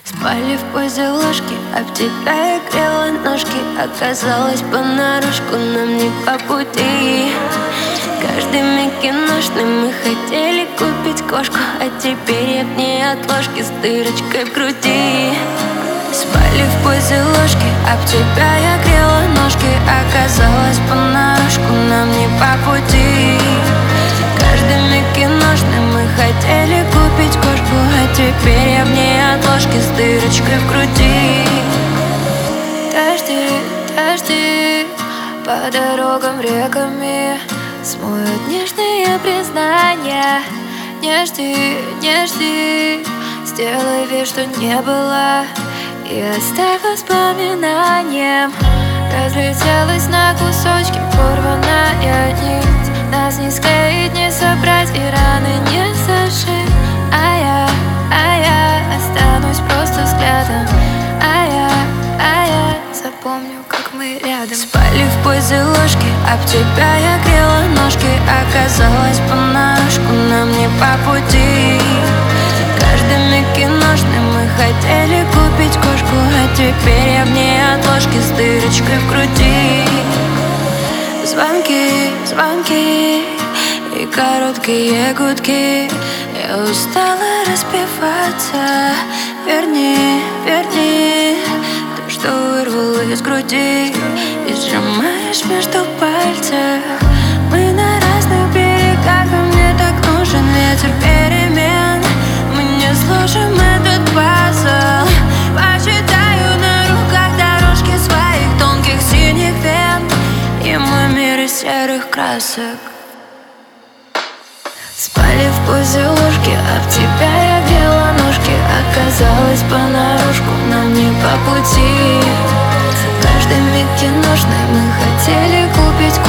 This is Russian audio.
Спали в позе ложки, об тебя я грела ножки. Оказалось понарошку нам не по пути. Каждый миг киношный, мы хотели купить кошку, а теперь я в ней от ложки с дырочкой в груди. Спали в позе ложки, об тебя я грела ножки. Оказалось понарошку нам не по пути. Каждый миг киношный, мы хотели купить кошку, а теперь я в ней от ложки с дырочкой в груди. Дожди по дорогам, реками смоют нежные признания. Не жди, сделай вид, что не было, и оставь воспоминанием. Разлетелась на кусочки порванная нить. Нас не склеить, не собрать и раны не зашить. А я останусь просто взглядом. А я запомню, как мы рядом. Спали в позе ложки, об тебя я грела ножки. Оказалось понарошку нам не по пути. Каждый миг киношный, мы хотели купить кошку, а теперь я в ней от ложки с дырочкой в груди. Звонки и короткие гудки. Я устала распеваться. Верни то, что вырвало из груди, и сжимаешь между пальцев. Мы на разных берегах, и мне так нужен ветер перемен. Мы не сложим этот пазл. Посчитаю на руках дорожки своих тонких синих вен, и мой мир из серых красок. Спали в позе ложки, об тебя я грела ножки. Оказалось понарошку нам не по пути. Каждый миг киношный, мы хотели купить